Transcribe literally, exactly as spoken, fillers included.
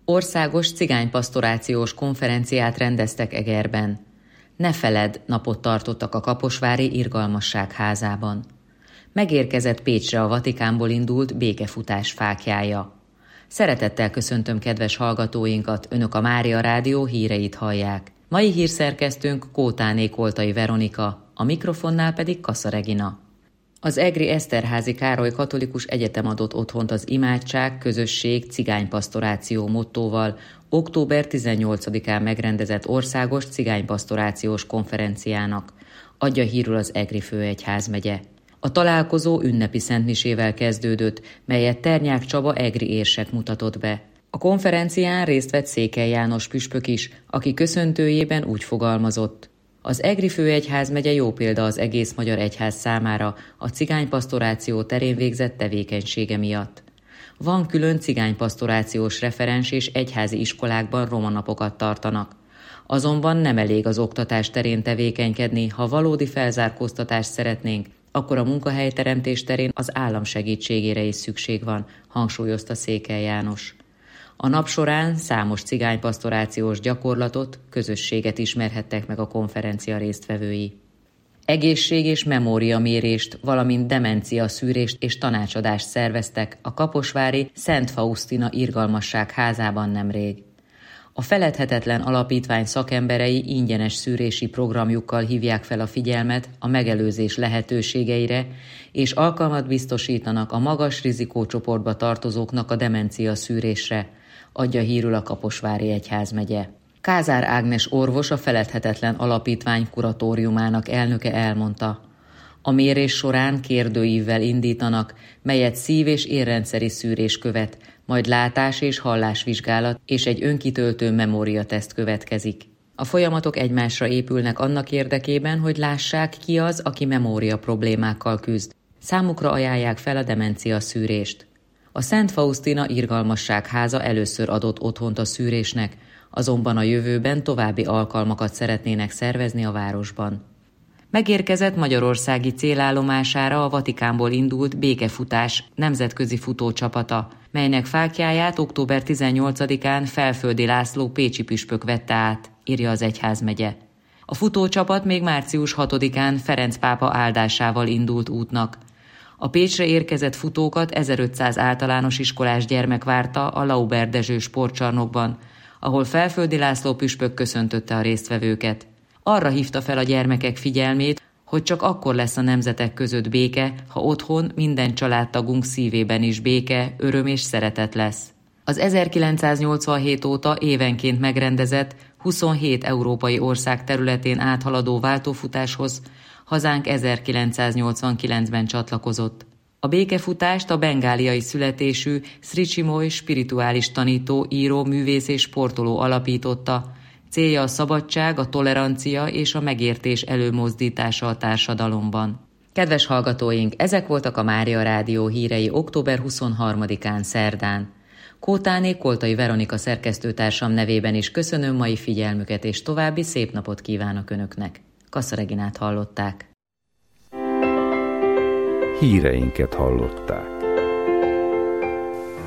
Országos cigánypasztorációs konferenciát rendeztek Egerben. Ne feledd napot tartottak a kaposvári Irgalmasság házában. Megérkezett Pécsre a Vatikánból indult békefutás fáklyája. Szeretettel köszöntöm kedves hallgatóinkat, Önök a Mária Rádió híreit hallják. Mai hírszerkesztőnk Kótáné Koltai Veronika, a mikrofonnál pedig Kassa Regina. Az egri Eszterházy Károly Katolikus Egyetem adott otthont az imádság, közösség, cigánypasztoráció mottóval október tizennyolcadikán megrendezett országos cigánypasztorációs konferenciának, adja hírül az Egri főegyházmegye. A találkozó ünnepi szentmisével kezdődött, melyet Ternyák Csaba egri érsek mutatott be. A konferencián részt vett Székely János püspök is, aki köszöntőjében úgy fogalmazott: az Egri főegyházmegye jó példa az egész magyar egyház számára a cigánypasztoráció terén végzett tevékenysége miatt. Van külön cigánypasztorációs referens és egyházi iskolákban romanapokat tartanak. Azonban nem elég az oktatás terén tevékenykedni, ha valódi felzárkóztatást szeretnénk, akkor a munkahelyteremtés terén az állam segítségére is szükség van, hangsúlyozta Székely János. A nap során számos cigánypasztorációs gyakorlatot, közösséget ismerhettek meg a konferencia résztvevői. Egészség- és memóriamérést, valamint demencia szűrést és tanácsadást szerveztek a kaposvári Szent Faustina Irgalmasság házában nemrég. A Feledhetetlen Alapítvány szakemberei ingyenes szűrési programjukkal hívják fel a figyelmet a megelőzés lehetőségeire, és alkalmat biztosítanak a magas rizikócsoportba tartozóknak a demencia szűrésre, adja hírül a Kaposvári Egyházmegye. Kázár Ágnes orvos, a Feledhetetlen Alapítvány kuratóriumának elnöke elmondta: a mérés során kérdőívvel indítanak, melyet szív- és érrendszeri szűrés követ, majd látás- és hallásvizsgálat és egy önkitöltő memóriateszt következik. A folyamatok egymásra épülnek annak érdekében, hogy lássák, ki az, aki memória problémákkal küzd. Számukra ajánlják fel a demencia szűrést. A Szent Faustina Irgalmasság háza először adott otthont a szűrésnek, azonban a jövőben további alkalmakat szeretnének szervezni a városban. Megérkezett magyarországi célállomására a Vatikánból indult békefutás nemzetközi futócsapata, melynek fáklyáját október tizennyolcadikán Felföldi László pécsi püspök vette át, írja az egyházmegye. A futócsapat még március hatodikán Ferenc pápa áldásával indult útnak. A Pécsre érkezett futókat ezerötszáz általános iskolás gyermek várta a Lauber Dezső sportcsarnokban, ahol Felföldi László püspök köszöntötte a résztvevőket. Arra hívta fel a gyermekek figyelmét, hogy csak akkor lesz a nemzetek között béke, ha otthon minden családtagunk szívében is béke, öröm és szeretet lesz. Az ezerkilencszáznyolcvanhét óta évenként megrendezett huszonhét európai ország területén áthaladó váltófutáshoz hazánk ezerkilencszáznyolcvankilencben csatlakozott. A békefutást a bengáliai születésű Sri Csinmoy spirituális tanító, író, művész és sportoló alapította. Célja a szabadság, a tolerancia és a megértés előmozdítása a társadalomban. Kedves hallgatóink, ezek voltak a Mária Rádió hírei október huszonharmadikán szerdán. Kótáné Koltai Veronika szerkesztőtársam nevében is köszönöm mai figyelmüket, és további szép napot kívánok Önöknek. Kassa Reginát hallották. Híreinket hallották.